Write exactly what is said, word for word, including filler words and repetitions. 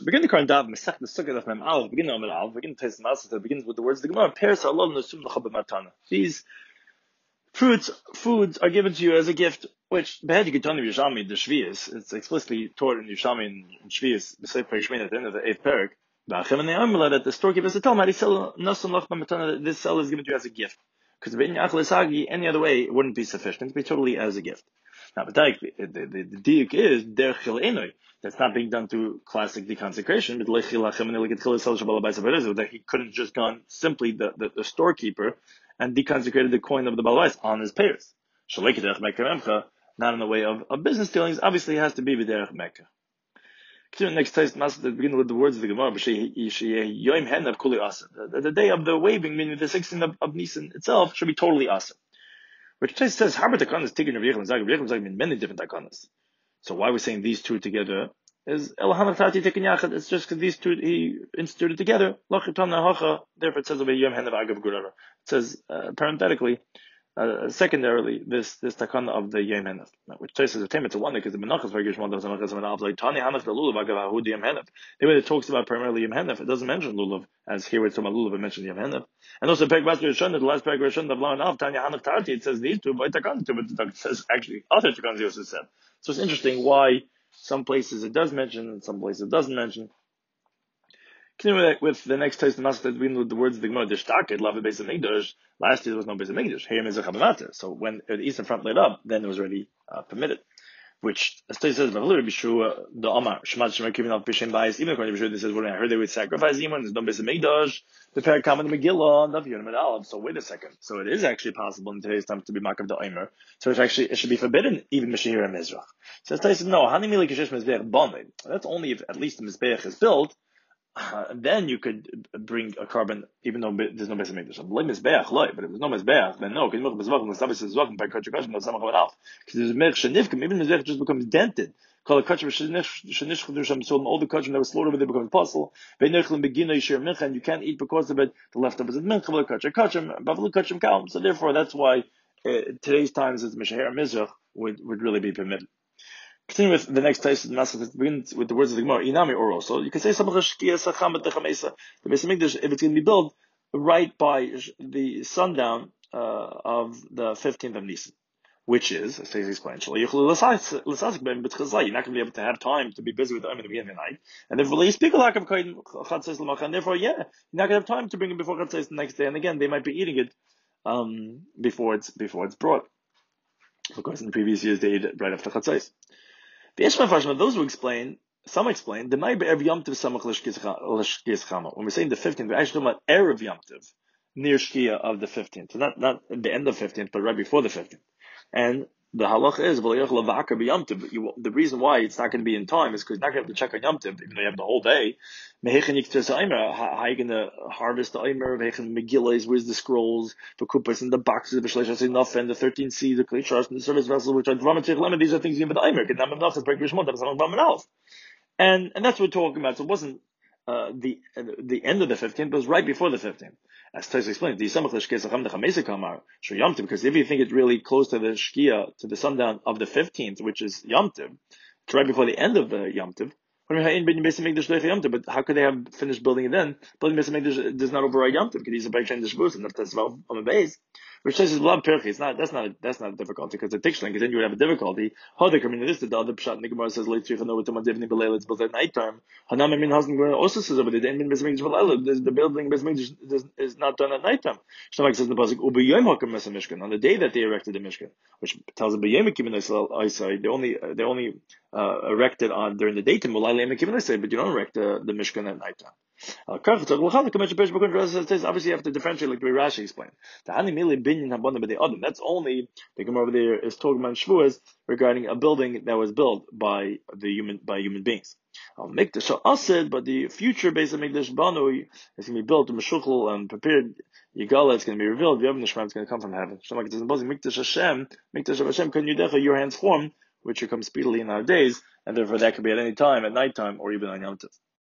Begin the Koran Dav, Mesech the Sukkah of Mem Aleph, begin on Mem Aleph, begin to taste the Master, begins with the words of the Gemara, Peres Allah Nusum L'Chabah Matana. These fruits, foods are given to you as a gift, which, Behed Yigitoni Yishami, the Shvius, it's explicitly taught in Yishami and Shvius, the Sefer Yishmin at the end of the eighth parak, Ba'achem and Ne'amela, that the storekeeper said, tell him, how do you sell Nusum L'Chabah Matana, that this cell is given to you as a gift. Because Be'in Yachal Esagi, any other way, it wouldn't be sufficient, it would be totally as a gift. Now, but the, the, the, the diuk is der chil enoi. That's not being done through classic deconsecration, but that he couldn't just gone simply the, the, the storekeeper and deconsecrated the coin of the balais on his payers. Not in the way of, of business dealings. Obviously, it has to be b'derech Mecca. Next text, Master begin with the words of the Gemara. The, the day of the waving, meaning the sixteenth of, of Nisan itself, should be totally awesome. Which says, Harba Takanas, Tigin of Yechim, Zag, Yechim, Zag, mean many different Takanas. So why we're saying these two together is, Elahana Tati Tekin Yachad, it's just because these two, he instituted together, Lachitam Nahacha, therefore it says, Yom Henav Agav Gurara. It says, uh, parenthetically, uh, secondarily, this, this Takana of the Yom Henav, which says, it's a tema to one, because the Menachas, Vargish Mondav, Samachas, Manav, like, Tani Hanach, the Lulav, Agav, Ahud, Yom Henav. The way it talks about primarily Yom Henav, it doesn't mention Lulav, as here it's talking about Lulav, it mentions Yom Henav. And also, Peg Basra Rishon, the last Peg Rishon of Law Nav, Tanya Hanach Tarti, it says these two, but it says actually other Takanas also said. So it's interesting why some places it does mention and some places it doesn't mention. Continue with, with the next text, the Master with the words of the Gemara, Dishtaket, love Beis Hamikdash. Last year there was no Beis Hamikdash. Here is a Chabamata. So when the eastern front lit up, then it was already uh, permitted. Which, as Tais says, Bavlu Bishua, the Omar, Shemad Shemar Kivin of Bishim Bias, even according to Bishua, this says, when I heard they would sacrifice Iman, there's no Beis Hamikdash, the Parakam and the Megillah, Nav Yonim and Aleph. So wait a second. So it is actually possible in today's time to be Makav the Omer. So it's actually, it should be forbidden, even Meshahir and Mizrach. So as Tais says, no, Hani Mili Kishish Mizbeach Boned. That's only if at least the Mizbeach is built. Uh, then you could bring a carbon, even though there's no Beis Hamikdash. But if there's no Mizbeach, then no. Because there's a Mech Shenifkim, even Mizbeach just becomes dented. Call a kachim Shenishchadushem, so all the kachim that was slaughtered with it becomes possible. And you can't eat because of it. The leftovers of Mincha, kachim, kachim, Bavlu kachim kalm. So therefore, that's why uh, today's times is Meshahir Mizrach would, would really be permitted. Continue with the next text. It begins with the words of the Gemara. Inami oro. So you can say some of the Beis Hamikdash, if it's going to be built right by the sundown uh, of the fifteenth of Nisan, which is, as Stacey explained, you're not going to be able to have time to be busy with the Omer in the beginning of the night, and therefore you speak a lack of and therefore yeah, you're not going to have time to bring it before Chatzos the next day, and again they might be eating it um, before it's before it's brought, because in the previous years they ate it right after Chatzos. The Yeshma Farshman, those who explain, some explain, the Mai Be'ev Yom Tov Samach L'Shkias Chama. When we're saying the fifteenth, we're actually talking about Erev Yom Tov, near Shkia of the fifteenth. So not, not at the end of the fifteenth, but right before the fifteenth. And the halach is, the reason why it's not going to be in time is because you're not going to have to check on Yom Tov, even though you have the whole day. How are you going to harvest the Omer? Megillah, where's the scrolls, the kupas, and the boxes of the Shlesh enough, and the thirteen C, the klishas, and the service vessels, which are dramatic lemon. These are things you have the Omer. And and that's what we're talking about. So it wasn't uh, the uh, the end of the fifteenth, but it was right before the fifteenth. As Tais explained, because if you think it's really close to the Shkia, to the sundown of the fifteenth, which is Yom Tov, it's right before the end of the Yom Tov. But how could they have finished building it then? Building Beis Hamikdash does not override Yom Tov because he's a big chain the Shavuos, and that's on the base. Which says love perchi. It's not. That's not. A, that's not a difficulty because the tikshlin. Because then you would have a difficulty. How they come in this? The other pshat. The Gemara says late tzricha no with the madivni belayla. It's built at night time. Hanam min hasn also says over the day in Beis Hamikdash belayla. The building Beis Hamikdash is not done at night time. Shlomo says in the pasuk ubiyom hakam mesa mishkan, on the day that they erected the mishkan, which tells the biyom kimin isai. They only they only uh, erected on during the daytime. But you don't erect the, the mishkan at night time. Obviously, you have to differentiate, like the way Rashi explained. That's only the Gemara over there is talking about Shavuos regarding a building that was built by the human by human beings. Mikdash but the future Beis Hamikdash Banu is going to be built to Meshuchel and prepared. Yigala, it's going to be revealed. Yom Nishma, it's going to come from heaven. Like it says in Mikdash Hashem, Mikdash Hashem, can you decha your hands form, which will come speedily in our days, and therefore that could be at any time, at night time, or even on Yom Tov.